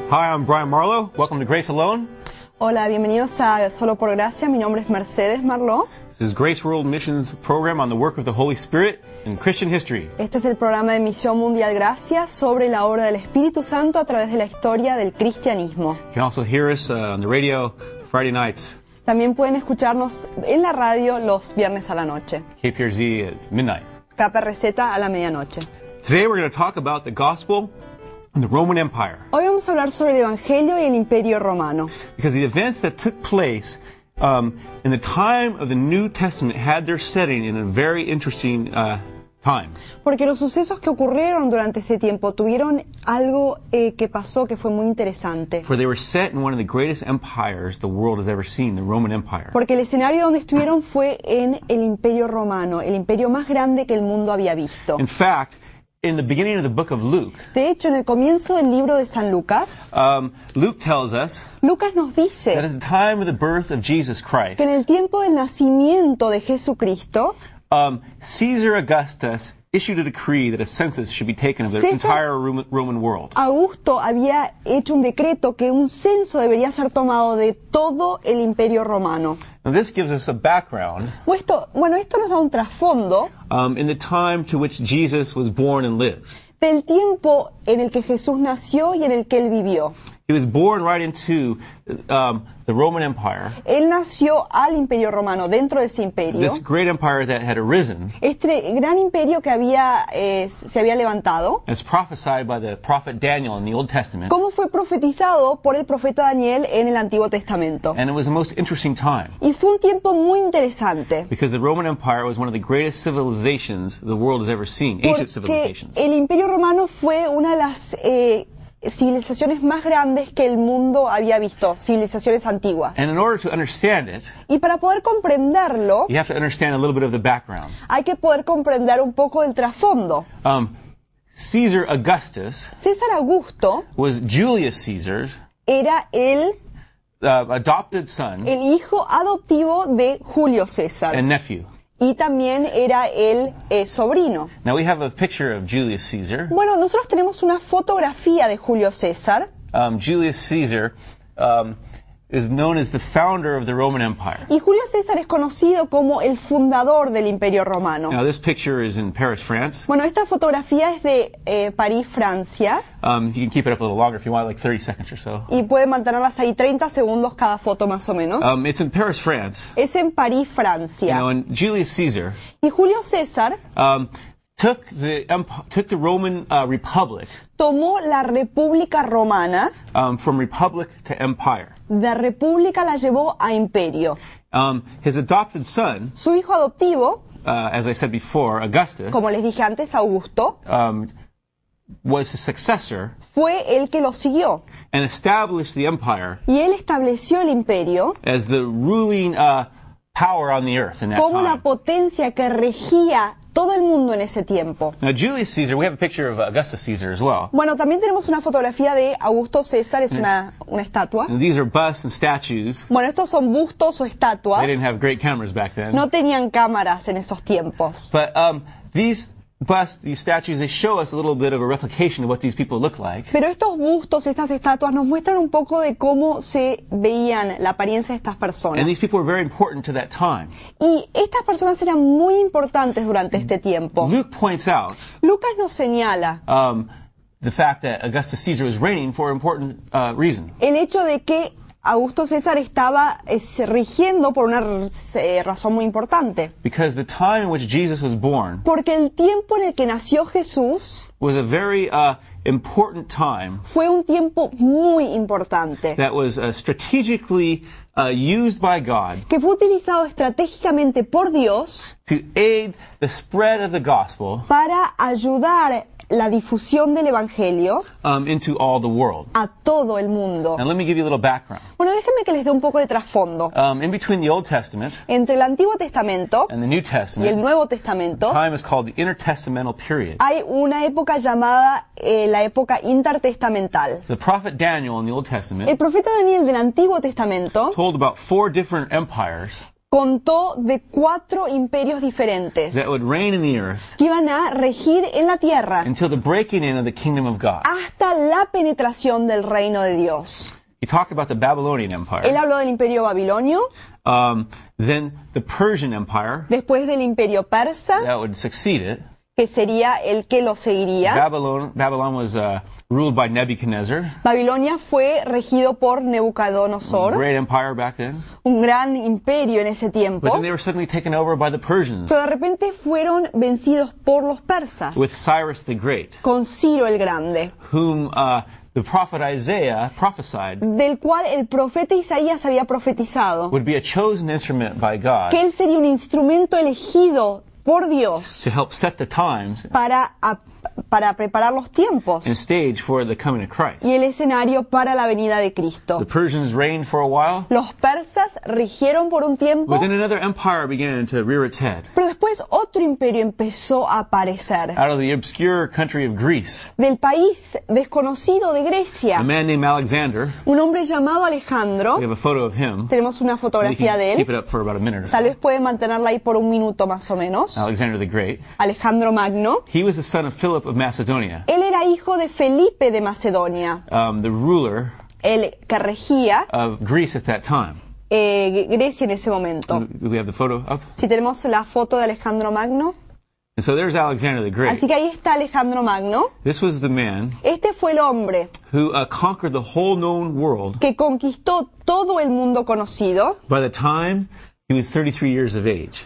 Hi, I'm Brian Marlowe. Welcome to Grace Alone. Hola, bienvenidos a Solo por Gracia. Mi nombre es Mercedes Marlowe. This is Grace World Missions program on the work of the Holy Spirit in Christian history. Este es el programa de Misión Mundial Gracia sobre la obra del Espíritu Santo a través de la historia del cristianismo. You can also hear us on the radio Friday nights, También pueden escucharnos en la radio los viernes a la noche. KPRZ at midnight. KPRZ a la medianoche. Today we're going to talk about the gospel and the Roman Empire, Hoy vamos a hablar sobre el Evangelio y el Imperio Romano. because the events that took place in the time of the New Testament had their setting in a very interesting time. Porque los sucesos que ocurrieron durante este tiempo tuvieron algo que pasó que fue muy interesante. For they were set in one of the greatest empires the world has ever seen, the Roman Empire. Porque el escenario donde estuvieron fue en el Imperio Romano, el imperio más grande que el mundo había visto. In fact, in the beginning of the book of Luke, De hecho, en el comienzo del libro de San Lucas, Luke tells us Lucas nos that dice at the time of the birth of Jesus Christ, que en el tiempo del nacimiento de Jesucristo, Caesar Augustus issued a decree that a census should be taken of the César- entire Roman world. Augusto había hecho un decreto que un censo debería ser tomado de todo el Imperio Romano. Now this gives us a background Esto nos da un trasfondo in the time to which Jesus was born and lived. del tiempo en el que Jesús nació y en el que él vivió. He was born right into the Roman Empire, Él nació al Imperio Romano, dentro de ese imperio. this great empire that had arisen, Este gran imperio que se había levantado, as prophesied by the prophet Daniel in the Old Testament. como fue profetizado por el profeta Daniel en el Antiguo Testamento. And it was a most interesting time, Y fue un tiempo muy interesante, because the Roman Empire was one of the greatest civilizations the world has ever seen, ancient porque civilizations. el Imperio Romano fue una de las civilizaciones más grandes que el mundo había visto, civilizaciones antiguas. And in order to understand it, Y para poder comprenderlo, you have to understand a little bit of the background. hay que poder comprender un poco del trasfondo. Caesar Augustus César Augusto was Julius Caesar's era el adopted son hijo adoptivo de Julio César. and nephew. Y también era el sobrino. Now we have a picture of Julius Caesar. Bueno, nosotros tenemos una fotografía de Julio César. Julius Caesar is known as the founder of the Roman Empire. Y Julio César es conocido como el fundador del Imperio Romano. Now this picture is in Paris, France. Bueno, esta fotografía es de París, Francia. You can keep it up a little longer if you want, like 30 seconds or so. Y pueden mantenerlas ahí 30 segundos cada foto más o menos. It's in Paris, France. Es en París, Francia. And Julius Caesar Y Julio César took the Roman Republic tomó la República Romana, from republic to empire. de república la llevó a imperio. His adopted son, Su hijo adoptivo, as I said before, Augustus, como les dije antes, Augusto, was his successor fue el que lo siguió. and established the empire Y él estableció el imperio as the ruling power on the earth in that como la time. potencia que regía todo el mundo en ese tiempo. Now, Julius Caesar, we have a picture of Augustus Caesar as well. Bueno, también tenemos una fotografía de Augusto César, es una estatua. And these are busts and statues. Bueno, estos son bustos o They estatuas. didn't have great cameras back then. No tenían cámaras en esos tiempos. But these busts, these statues, they show us a little bit of a replication of what these people look like. Pero estos bustos, estas estatuas, nos muestran un poco de cómo se veían la apariencia de estas And personas. these people were very important to that time. Y estas personas eran muy importantes durante este tiempo. Luke points out Lucas nos señala the fact that Augustus Caesar was reigning for an important reason. el hecho de que Augusto César estaba rigiendo por una razón muy importante. Because the time in which Jesus was born Porque el tiempo en el que nació Jesús was a very important time fue un tiempo muy importante, that was strategically used by God que fue utilizado estratégicamente por Dios to aid the spread of the gospel para ayudar la difusión del Evangelio into all the world. a todo el mundo. Now let me give you a little background. Bueno, déjenme que les dé un poco de trasfondo. In between the Old Testament Entre el Antiguo Testamento and the New y el Testament, Nuevo Testamento time is called the intertestamental period. hay una época llamada la época intertestamental. The prophet Daniel in the Old El Testament profeta Daniel del Antiguo Testamento told about 4 different empires contó de 4 imperios diferentes that would reign in the earth que iban a regir en la tierra until the breaking in of the kingdom of God. hasta la penetración del reino de Dios. He talked about the Babylonian Él Empire, habló del imperio babilonio, then the Persian Empire después del imperio persa, that would succeed it. que sería el que lo seguiría. Babylon was ruled by Nebuchadnezzar, Babilonia fue regido por a Nabucodonosor, great empire back then. un gran imperio en ese But tiempo, then they were suddenly taken over by the Persians pero de repente fueron vencidos por los persas, with Cyrus the Great, con Ciro el Grande, whom the prophet Isaiah prophesied del cual el profeta Isaías había profetizado would be a chosen instrument by God que él sería un instrumento elegido por Dios to help set the times para preparar los tiempos and stage for the coming of Christ. y el escenario para la venida de Cristo. The Persians reigned for a while, Los persas rigieron por un tiempo, but then another empire began to rear its head pero después otro imperio empezó a aparecer. out of the obscure country of Greece. Del país desconocido de A Grecia, man named Alexander. un hombre llamado Alejandro. We have a photo of him. Tenemos una We fotografía can de keep it él. up for about a minute or Tal so. vez pueden mantenerla ahí por un minuto más o menos. Alexander the Great. Alejandro Magno. He was the son of Philip of Macedonia, Él era hijo de Felipe de Macedonia, the ruler el que regía of Greece at that time. Grecia en ese momento. Do we have the photo up? Si tenemos la foto de Alejandro Magno. And so there's Alexander the Great. Así que ahí está Alejandro Magno. This was the man Este fue el hombre who conquered the whole known world que conquistó todo el mundo conocido by the time he was 33 years of age.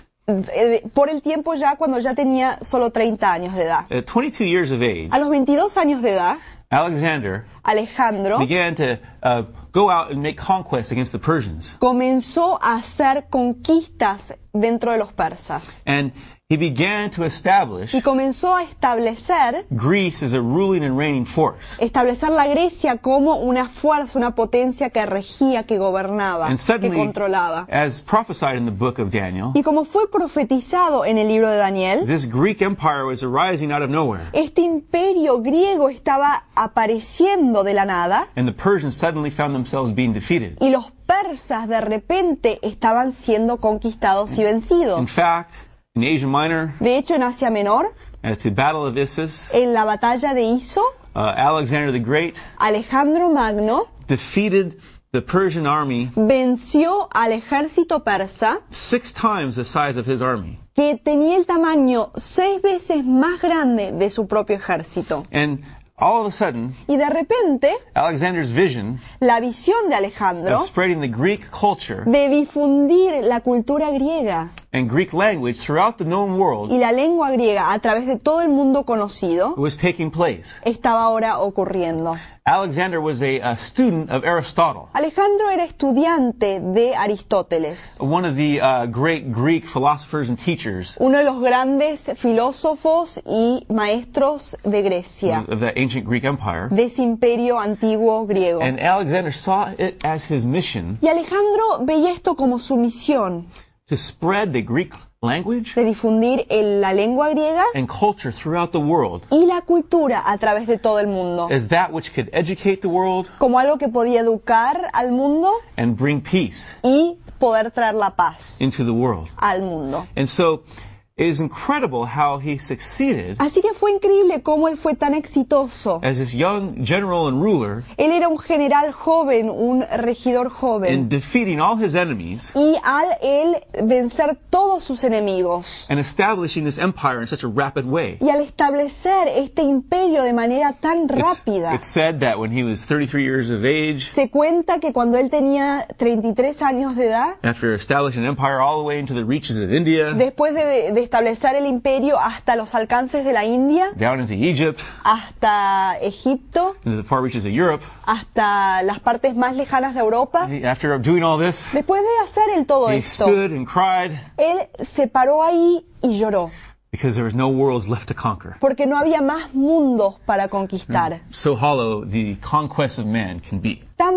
por el tiempo ya cuando ya tenía solo 30 años de edad. At 22 years of age, A los 22 años de edad, Alexander Alejandro began to go out and make conquests against the Persians. comenzó a hacer conquistas dentro de los persas And he began to establish y comenzó a establecer Greece as a ruling and reigning force. la Grecia como una fuerza, una potencia que regía, que gobernaba, And que suddenly, controlaba. as prophesied in the book of Daniel, Y como fue profetizado en el libro de Daniel, this Greek empire was arising out of nowhere. este imperio griego estaba apareciendo de la nada And the Persians suddenly found themselves being defeated. y los persas de repente estaban siendo conquistados y vencidos. In fact, in Asia Minor, De hecho, en Asia Menor, at the Battle of Issus, en la batalla de Iso, Alexander the Great Alejandro Magno defeated the Persian army venció al ejército persa 6 times the size of his army. que tenía el tamaño 6 veces más grande de su propio ejército. And all of a sudden, Y de repente, Alexander's vision la visión de Alejandro of spreading the Greek culture de difundir la cultura griega and Greek language throughout the known world y la lengua griega a través de todo el mundo conocido was taking place. estaba ahora ocurriendo. Alexander was a student of Aristotle, Alejandro era estudiante de Aristóteles, one of the great Greek philosophers and teachers uno de los grandes filósofos y maestros de Grecia, of the ancient Greek empire. de ese imperio antiguo griego. And Alexander saw it as his mission Y Alejandro veía esto como su misión, to spread the Greek language de difundir la lengua griega and culture throughout the world y la cultura a través de todo el mundo, as that which could educate the world como algo que podía educar al mundo and bring peace y poder traer la paz into the world. al mundo. And so it is incredible how he succeeded Así que fue increíble cómo él fue tan exitoso. as this young general and ruler Él era un general joven, un regidor in joven, defeating all his enemies y al él vencer todos sus enemigos and establishing this empire in such a rapid way. y al establecer este imperio de manera tan rápida. It's said that when he was 33 years of age, Se cuenta que cuando él tenía 33 años de edad, after establishing an empire all the way into the reaches of India, después de establecer el imperio hasta los alcances de la India, down into Egypt, hasta Egipto, into the far reaches of Europe, hasta las partes más lejanas de Europa, after doing all this, después de hacer él todo he esto, stood and cried él se paró ahí y lloró, because there was no worlds left to conquer. porque no había más mundos para conquistar. So hollow the conquest of man can be. Tan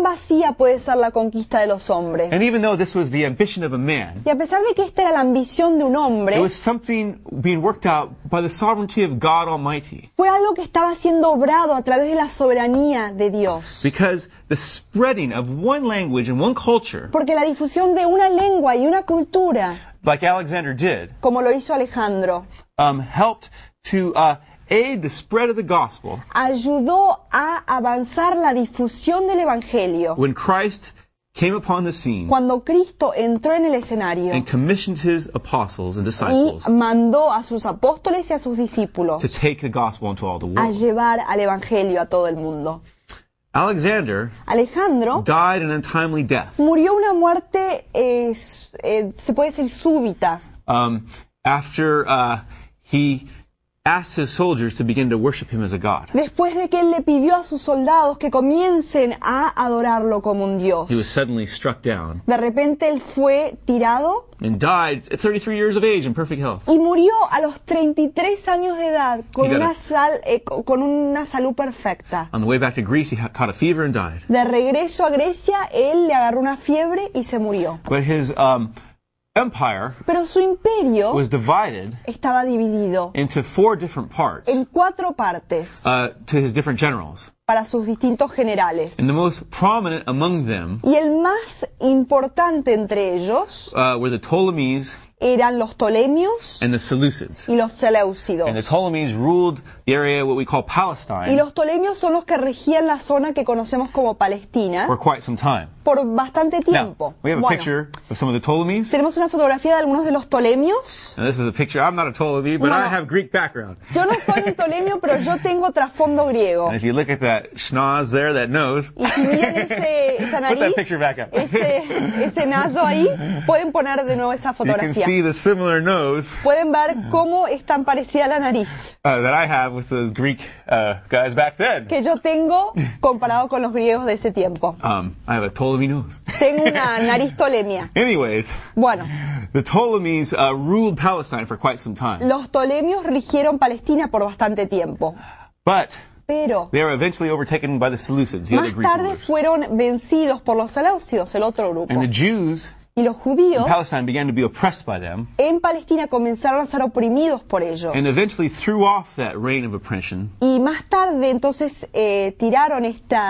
cuán vacía puede ser la conquista de los hombres. And even though this was the ambition of a man, Y a pesar de que esta era la ambición de un it hombre, was something being worked out by the sovereignty of God Almighty. fue algo que estaba siendo obrado a través de la soberanía de Dios. Because the spreading of one language and one culture, Porque la difusión de una lengua y una cultura, like Alexander did, como lo hizo Alejandro, helped to aid the spread of the gospel ayudó a avanzar la difusión del Evangelio. when Christ came upon the scene Cuando Cristo entró en el escenario and commissioned his apostles and y disciples mandó a sus apóstoles y a sus discípulos to take the gospel into all the a world. llevar al Evangelio a todo el mundo. Alexander Alejandro died an untimely death murió una muerte, se puede decir súbita, after he asked his soldiers to begin to worship him as a god. después de que él le pidió a sus soldados que comiencen a adorarlo como un Dios. He was suddenly struck down De repente él fue tirado and died at 33 years of age in perfect health. y murió a los 33 años de edad con He got una salud perfecta. On the way back to Greece, he caught a fever and died. De regreso a Grecia, él le agarró una fiebre y se murió. But his empire Pero su imperio was divided estaba dividido into 4 different parts en 4 partes to his different generals. para sus distintos generales. And the most prominent among them Y el más importante entre ellos were the Ptolemies eran los Ptolemios and the Seleucids. y los Seleucidos. And the Ptolemies ruled the area what we call Y Palestine los Ptolemios son los que regían la zona que conocemos como Palestina for quite some time. por bastante Now, tiempo. we have a Bueno, picture of some of the Ptolemies. tenemos una fotografía de algunos de los Ptolemios. And this is a picture. I'm not a Ptolemy, but No. I have Greek background. Yo no soy un Ptolemio, pero yo tengo trasfondo griego. And if you look at that schnoz there, that nose, Y si miran esa put nariz, that picture back up. ese naso ahí, pueden poner de nuevo esa You can fotografía. see the similar nose Pueden ver cómo es tan parecida la nariz that I have with those Greek guys back then. que yo tengo comparado con los griegos de ese tiempo. I have a Ptolemy nose. Tengo una nariz tolemia. Anyways, Bueno, the Ptolemies ruled Palestine for quite some time. los Ptolemios rigieron Palestina por bastante tiempo, But pero they were eventually overtaken by the Seleucids, the other más Greek tarde rulers. fueron vencidos por los Seleucidos, el otro grupo. And the Jews Y los in judíos Palestine began to be oppressed by them en Palestina comenzaron a ser oprimidos por ellos. and eventually threw off that reign of oppression Y más tarde entonces tiraron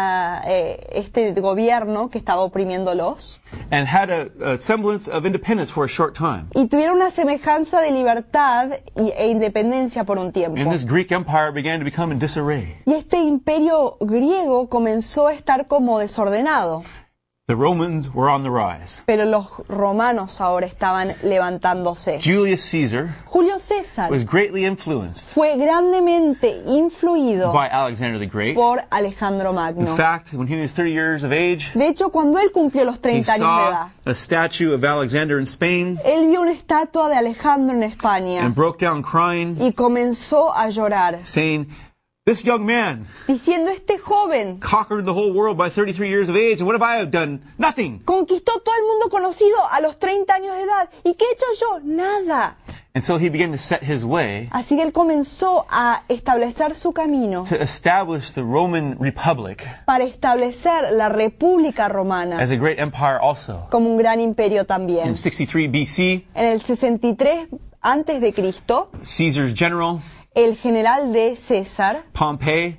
este gobierno que estaba oprimiéndolos and had a semblance of independence for a short time. y tuvieron una semejanza de libertad e independencia por un tiempo. And this Greek empire began to become in disarray. Y este imperio griego comenzó a estar como desordenado, The Romans were on the rise. pero los romanos ahora estaban levantándose. Julius Caesar Julio César was greatly influenced fue grandemente influido by Alexander the Great. por Alejandro In Magno. fact, when he was 30 years of age, De hecho, cuando él cumplió los he 30 años de edad, saw a statue of Alexander in Spain él vio una estatua de Alejandro en España and broke down crying, y comenzó a llorar, saying, "This young man diciendo, este joven conquered the whole world by 33 years of age, and what have I done? Nothing." conquistó todo el mundo conocido a los 30 años de edad. ¿Y qué he hecho yo? Nada. And so he began to set his way Así que él comenzó a establecer su camino to establish the Roman Republic para establecer la República Romana as a great empire also. como un gran imperio In también. 63 BC, En el 63 antes de Cristo, Caesar's general, el general de César, Pompey,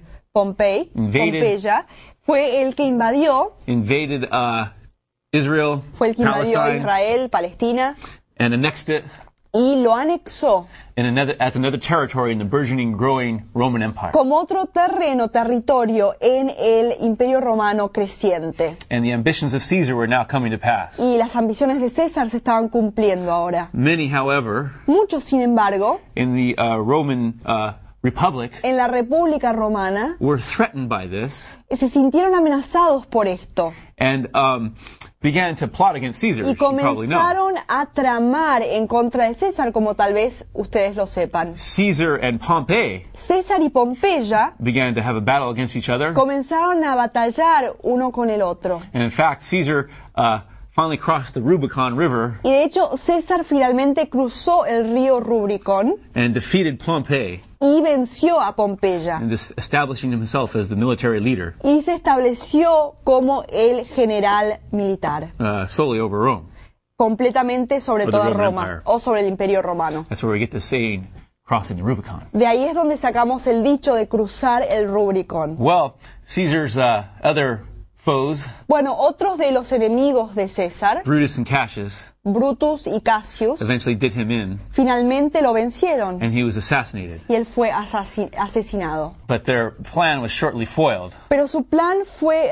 Pompeya, fue el que invadió, invaded Israel, fue el que invadió Palestine, Israel, Palestina, and annexed it y lo anexó as another territory in the burgeoning, growing Roman Empire. como otro territorio en el Imperio Romano creciente. And the ambitions of Caesar were now coming to pass. Y las ambiciones de César se estaban cumpliendo ahora. Many, however, Muchos, sin embargo, in the Roman Republic en la República Romana were threatened by this se sintieron amenazados por esto and began to plot against Caesar, y as you probably know. comenzaron a tramar en contra de César, como tal vez ustedes lo sepan. Caesar and Pompey César y Pompeya began to have a battle against each other. comenzaron a batallar uno con el otro. And in fact, Caesar finally crossed the Rubicon River Y de hecho, César finalmente cruzó el río Rubicón and defeated Pompey, y venció a Pompeya. and establishing himself as the military leader Y se estableció como el general militar, solely over Rome. completamente sobre Or the toda Roman Roma, Empire. o sobre el Imperio Romano. That's where we get the saying, crossing the Rubicon. De ahí es donde sacamos el dicho de cruzar el Rubicón. Well, Caesar's other foes, Bueno, otros de los enemigos de César, Brutus and Cassius, Brutus y Cassius, eventually did him in, finalmente lo vencieron and he was assassinated. y él fue asesinado. But their plan was shortly foiled, Pero su plan fue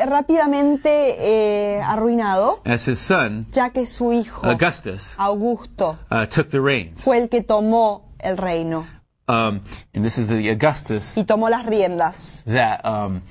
rápidamente arruinado, as his son, ya que su hijo, Augustus, Augusto, took the reins. fue el que tomó el reino And this is the Augustus y tomó las riendas. that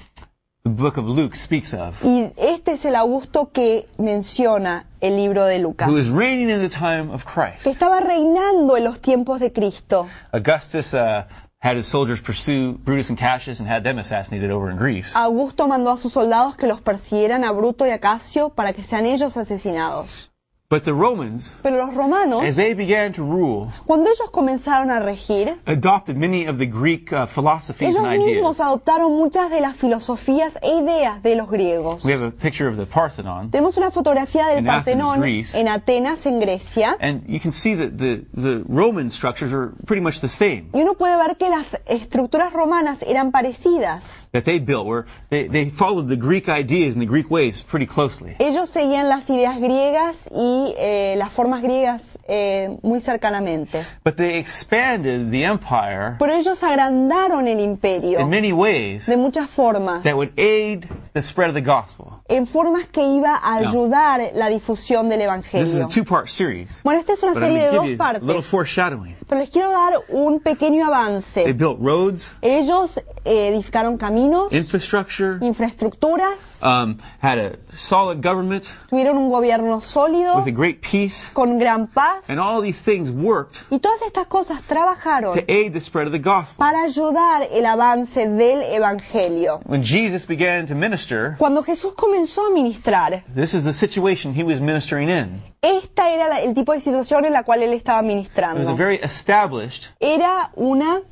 the book of Luke speaks of, Y este es el Augusto que menciona el libro de Lucas, who was reigning in the time of Christ. que estaba reinando en los tiempos de Cristo. Augustus had his soldiers pursue Brutus and Cassius and had them assassinated over in Greece. Augusto mandó a sus soldados que los persiguieran a Bruto y a Casio para que sean ellos asesinados. But the Romans, Pero los romanos, as they began to rule, cuando ellos comenzaron a regir, adopted many of the Greek philosophies ellos and mismos ideas. adoptaron muchas de las filosofías e ideas de los griegos. We have a picture of the Parthenon, Tenemos una fotografía del In Athens, Partenón Greece. en Atenas, en Grecia, and you can see that the Roman structures are pretty much the same y uno puede ver que las estructuras romanas eran parecidas. that they built, where they followed the Greek ideas and the Greek ways pretty closely. Ellos seguían las ideas griegas y las formas griegas muy cercanamente. But they expanded the empire Pero ellos agrandaron el imperio in many ways de muchas formas, that would aid the spread of the gospel. en formas que iba a ayudar la difusión del This is Evangelio. a two-part series, Bueno, esta es una but I'm serie de going to dos give you a little partes, foreshadowing. pero les quiero dar un pequeño They avance. built roads, Ellos edificaron caminos, infrastructure, infraestructuras, had a solid government tuvieron un gobierno sólido, with a great peace, con gran paz, and all these things worked y todas estas cosas trabajaron to aid the spread of the gospel. para ayudar el avance del Evangelio. When Jesus began to minister, Cuando Jesús comenzó a ministrar, this is the situation he was ministering in. esta era el tipo de situación en la cual él estaba It was a ministrando. very established Era una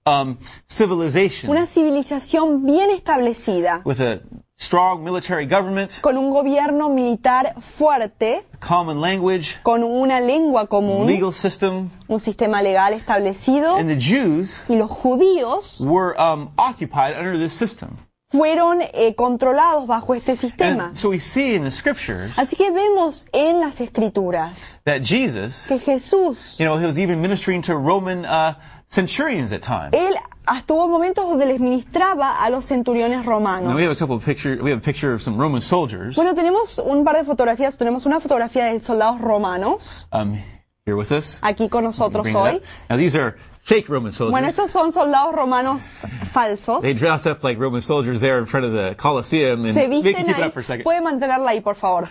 civilization civilización bien establecida, with a strong military government, con un gobierno militar fuerte, common language, con una lengua común, legal system, un sistema legal establecido, and the Jews y los judíos were occupied under this system. fueron controlados bajo este sistema. And so we see in the scriptures Así que vemos en las Escrituras that Jesus, que Jesús, he was even ministering to Roman centurions at times. él tuvo momentos donde les ministraba a los centuriones Now romanos. we have a picture of some Roman soldiers Bueno, tenemos un par de fotografías. Tenemos una fotografía de soldados romanos here with us. aquí con nosotros Bring it hoy. up. Now these are fake Roman Bueno, soldiers. estos son soldados romanos falsos. They dress up like Roman soldiers there in front of the Colosseum, and Se make visten keep it ahí. up for a second. Puede mantenerla ahí, por favor.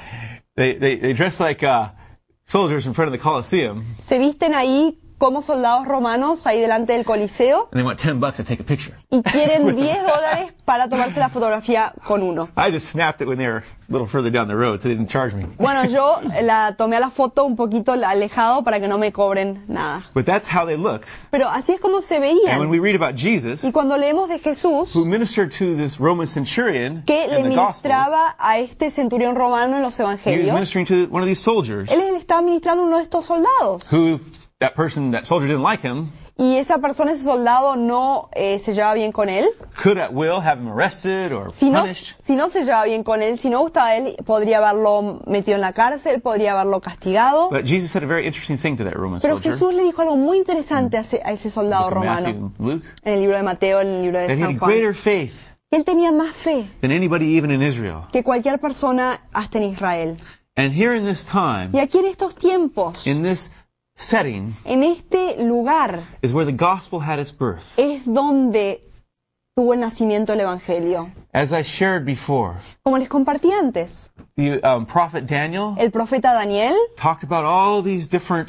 They dress like soldiers in front of the Colosseum, Se visten ahí como soldados romanos ahí delante del Coliseo and they want $10 to take a picture. y quieren $10 para tomarse la fotografía con uno. I just snapped it when they were a little further down the road, so they didn't charge me. Bueno, yo la tomé a la foto un poquito alejado para que no me cobren nada. But that's how they looked. Pero así es como se And when veían. we read about Jesus, Y cuando leemos de Jesús, who ministered to this Roman centurion que le in the gospel, ministraba a este centurión romano en los he was evangelios, ministering to one of these soldiers, él le estaba ministrando a uno de estos soldados. who that soldier didn't like him, Y esa persona, ese soldado, no se llevaba bien con él. could at will have him arrested or Si no punished. se llevaba bien con él, si no gustaba a él, podría haberlo metido en la cárcel, podría haberlo castigado. But Jesus said a very interesting thing to that Roman Pero soldier. Jesús le dijo algo muy interesante a ese soldado Book of Matthew romano. and Luke, En el libro de Mateo, en el libro that de he San had Juan. greater faith Él tenía más fe than anybody even in Israel. que cualquier persona hasta en Israel. And here in this Y time, aquí en estos tiempos, in this setting, en este lugar, is where the gospel had its birth. es donde tuvo el nacimiento del Evangelio. As I shared before, Como les compartí antes, the prophet Daniel el profeta Daniel talked about all these different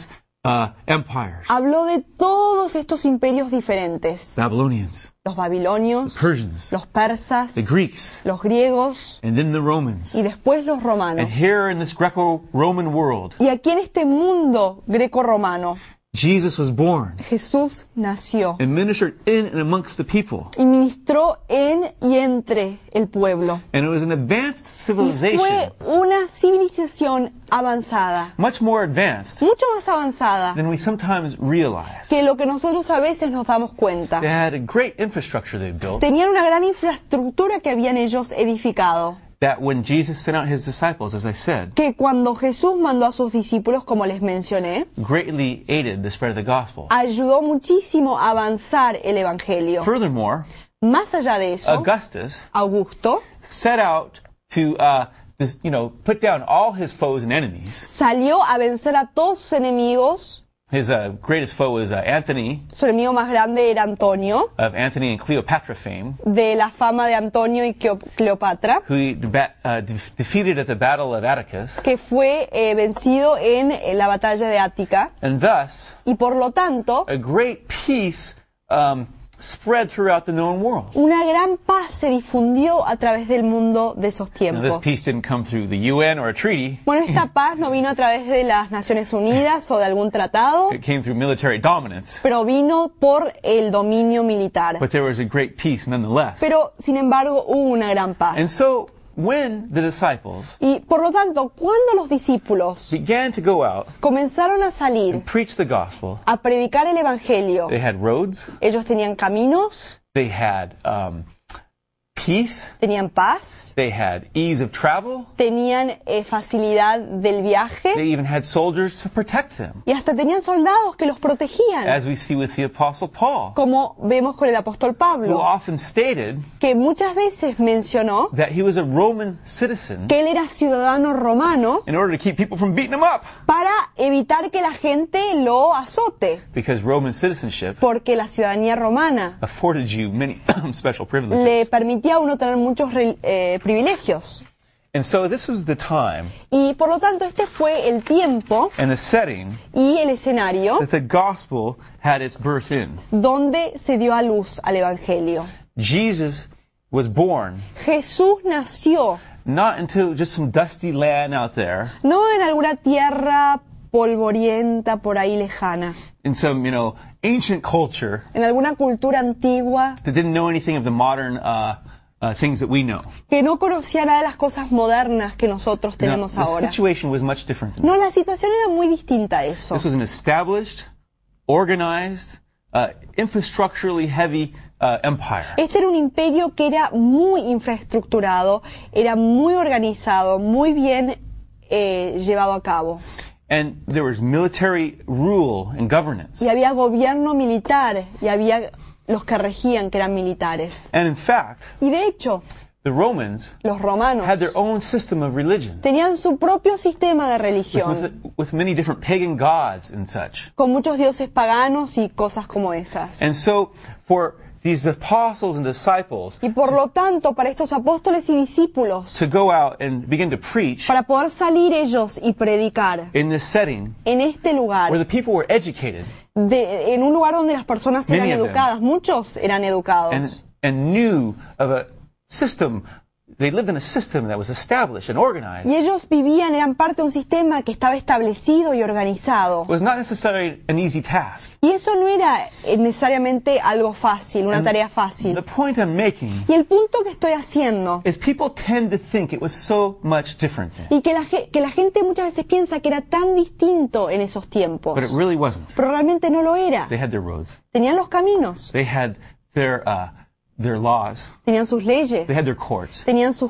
empires. Habló de todos estos imperios diferentes. Babylonians, Los babilonios, the Persians, los persas, the Greeks, los griegos and then the Romans. y después los romanos. And here in this Greco-Roman world, Y aquí en este mundo greco-romano, Jesus was born Jesús nació and ministered in and amongst the people. y ministró en y entre el pueblo. And it was an advanced Y civilization, fue una civilización avanzada, much more advanced mucho más avanzada than we sometimes realize. que lo que nosotros a veces nos damos cuenta. They had a great infrastructure they built, Tenían una gran infraestructura que habían ellos edificado, that when Jesus sent out his disciples, as I said, que cuando Jesús mandó a sus discípulos, como les mencioné, greatly aided the spread of the gospel. ayudó muchísimo a avanzar el Evangelio. Furthermore, Más allá de eso, Augustus Augusto set out to put down all his foes and enemies. salió a vencer a todos sus enemigos. His greatest foe was Antony, Su enemigo más grande era Antonio, of Antony and Cleopatra fame, de la fama de Antonio y Cleopatra, who he defeated at the Battle of Atticus, que fue vencido en la batalla de Ática. and thus Y por lo tanto, a great peace spread throughout the known world. una gran paz se difundió a través del mundo de esos Now, this tiempos. peace didn't come through the UN or a treaty. Bueno, esta paz no vino a través de las Naciones Unidas o de algún tratado, It came through military dominance. pero vino por el dominio militar. But there was a great peace nonetheless. Pero, sin embargo, hubo una gran paz. And so, when the disciples Y por lo tanto, cuando los discípulos began to go out comenzaron a salir and preach the gospel, a predicar el Evangelio, they had roads, ellos tenían caminos, they had peace, tenían paz, they had ease of travel, tenían facilidad del viaje they even had soldiers to protect them, y hasta tenían soldados que los protegían, as we see with the Apostle Paul, como vemos con el apóstol who Pablo, often stated que muchas veces mencionó that he was a Roman citizen que él era ciudadano romano in order to keep people from beating him up, para evitar que la gente lo azote, because Roman citizenship porque la ciudadanía romana afforded you many special privileges. le permitía a uno tener muchos privilegios. And so this was the time Y por lo tanto este fue el tiempo and the setting y el escenario that the gospel had its birth in. donde se dio a luz al Evangelio. Jesus was born Jesús nació not into just some dusty land out there, no en alguna tierra polvorienta por ahí lejana, in some, ancient culture en alguna cultura antigua that didn't know anything of the modern things that we know. que no conocía nada de las cosas modernas que nosotros No, tenemos the ahora. situation was much different than No, that. la situación era muy distinta a eso. This was an established, organized, infrastructurally heavy empire. Este era un imperio que era muy infraestructurado, era muy organizado, muy bien llevado a cabo. And there was military rule and governance. Y había gobierno militar, y había los que regían, que eran militares. And in fact, Y de hecho, the Romans los romanos had their own system of religion tenían su propio sistema de religión, with many different pagan gods and such. con muchos dioses paganos y cosas como esas. And so for these apostles and disciples Y por lo tanto, para estos apóstoles y discípulos, to go out and begin to preach para poder salir ellos y predicar in this setting en este lugar, where the people were educated en un lugar donde las personas eran Many of them. educadas, muchos eran educados, and knew of a system, they lived in a system that was established and organized. y ellos vivían, eran parte de un sistema que estaba establecido y organizado. It was not necessarily an easy task. Y eso no era necesariamente algo fácil, una And tarea the fácil. point I'm making Y el punto que estoy haciendo, is people tend to think it was so much different then, y que la gente muchas veces piensa que era tan distinto en esos tiempos, but it really wasn't. pero realmente no lo era. They had their roads, Tenían los caminos, they had their laws, tenían sus leyes, they had their courts. tenían sus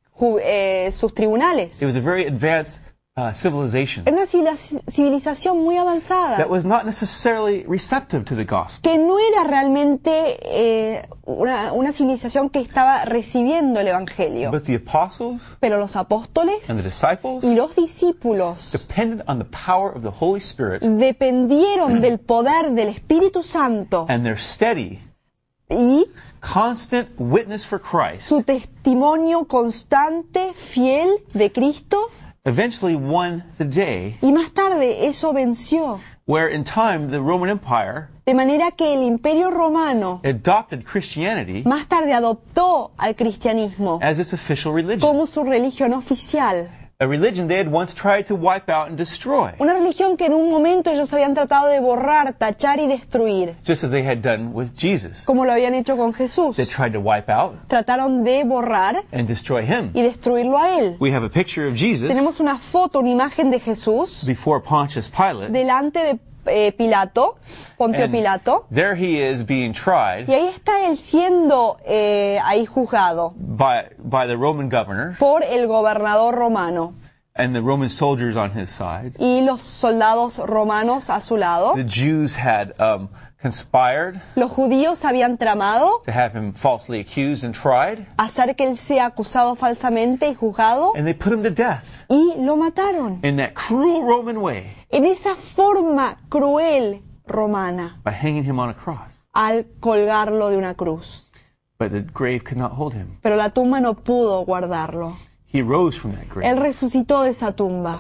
tribunales. It was a very advanced civilization Era una civilización muy avanzada, that was not necessarily receptive to the gospel. que no era realmente una civilización que estaba recibiendo el Evangelio. But the apostles Pero los apóstoles and the disciples y los discípulos depended on the power of the Holy Spirit dependieron del poder del Espíritu Santo and their steady, y constant witness for Christ su testimonio constante, fiel de Cristo, eventually won the day y más tarde eso venció where in time the Roman Empire De manera que el Imperio Romano adopted Christianity más tarde adoptó al cristianismo as its official religion. como su religión oficial. A religion they had once tried to wipe out and destroy, Una religión que en un momento ellos habían tratado de borrar, tachar y destruir, just as they had done with Jesus. como lo habían hecho con Jesús. They tried to wipe out Trataron de borrar and destroy him. y destruirlo a él. We have a picture of Jesus Tenemos una foto, una imagen de Jesús before Pontius Pilate. delante de Pilato, Pontio And Pilato, there he is being tried y ahí está él siendo ahí juzgado by the Roman governor por el gobernador romano and the Roman soldiers on his side. y los soldados romanos a su lado. The Jews had conspired Los judíos habían tramado to have him falsely accused and tried, hacer que él sea acusado falsamente y juzgado, and they put him to death y lo mataron in that cruel Roman way en esa forma cruel romana by hanging him on a cross. al colgarlo de una cruz. But the grave could not hold him. Pero la tumba no pudo guardarlo. He rose from that Él grave resucitó de esa tumba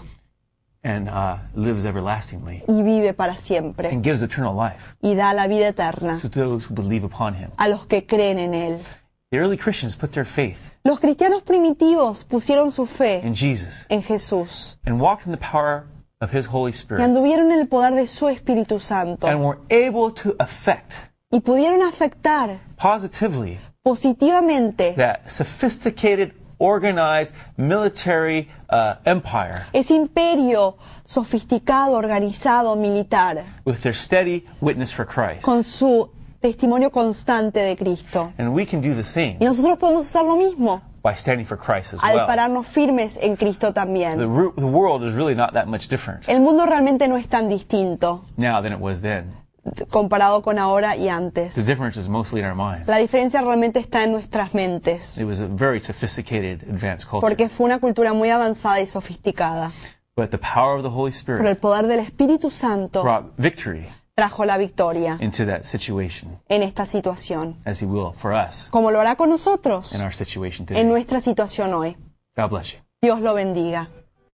and lives everlastingly y vive para siempre and gives eternal life y da la vida eterna to those who believe upon him. a los que creen en él. The early Christians put their faith Los cristianos primitivos pusieron su fe in Jesus en Jesús and walked in the power of his Holy y Spirit anduvieron en el poder de su Espíritu Santo and were able to affect y pudieron afectar positively positivamente that sophisticated, organized military empire ese imperio sofisticado, organizado, militar, with their steady witness for Christ. con su testimonio constante de Cristo. And we can do the same Y nosotros podemos hacer lo mismo by standing for Christ as al well. pararnos firmes en Cristo The también. world is really not that much different El mundo realmente no es tan distinto now than it was then. comparado con ahora y antes. The difference is mostly in our minds. La diferencia realmente está en nuestras mentes, It was a very sophisticated, advanced culture. porque fue una cultura muy avanzada y sofisticada. But the power of the Holy Pero Spirit el poder del Espíritu Santo brought victory trajo la victoria into that situation, en esta situación, as He will for us como lo hará con nosotros in our situation en today. nuestra situación hoy. God bless you. Dios lo bendiga.